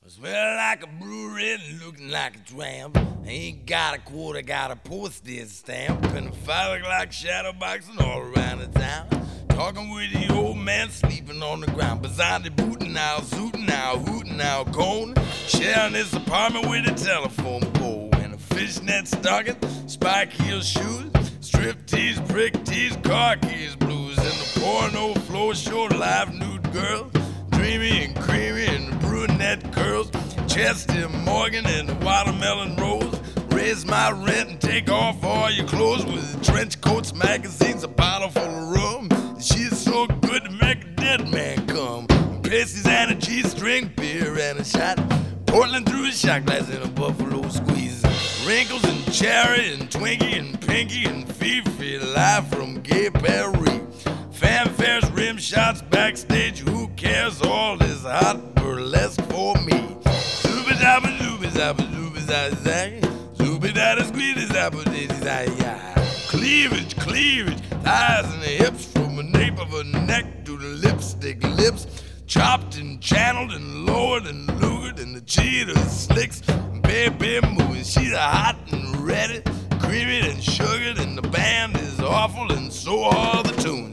Smell like a brewery and looking like a tramp. Ain't got a quarter, got a postage stamp. And a 5 o'clock shadow boxing all around the town. Talking with the old man sleeping on the ground. Beside the booting out, zooting out, hooting out, cone. Sharing this apartment with a telephone pole. And a fishnet stocking, spike heel shoes. Strip tees, brick tees, car keys blues. And the porno floor show live nude girl. Dreamy and creamy and brunette curls. Chesty Morgan and the watermelon rose. Raise my rent and take off all your clothes with trench coats, magazines, a bottle full of rum. She's so good to make a dead man come. Pasties and a G-string, beer and a shot. Portland through a shot glass and a buffalo squeeze. Wrinkles and cherry and Twinkie and Pinky and Fifi live from Gay Paris. Fanfares, rim shots, backstage, who cares? All this hot burlesque for me. Zooby-dabba, zooby-zabba, zooby-zabba, zooby-dabba, squeeze-zabba, zooby-zabba. Cleavage, cleavage, thighs and the hips from the nape of her neck to the lipstick lips. Chopped and channeled and lowered and lugered and the cheetah slicks. Baby moving, she's hot and ready, creamy and sugared, and the band is awful and so are the tunes.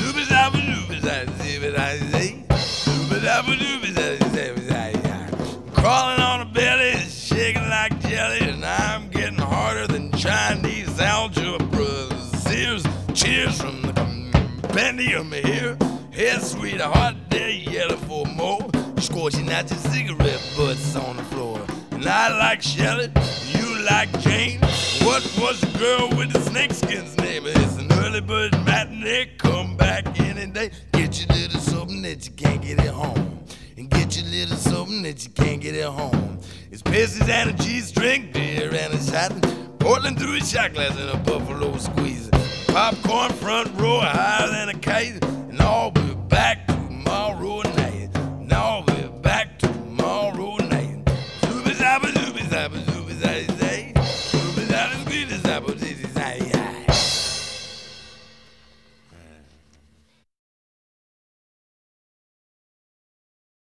Crawling on a belly, shaking like jelly, and I'm getting harder than Chinese algebra. Cheers from the compendium here. Hey, sweetheart, there yellow for more. Scorching out your cigarette butts on the floor. And I like Shelley, you like Jane. What was the girl with the snakeskin's name? It's an early bird matinee, come back any day. Get your little something that you can't get at home. And get your little something that you can't get at home. It's pasties and a G-string, beer and a shot. Portland through a shot glass and a buffalo squeeze. Popcorn front row higher than a kite. And I'll be back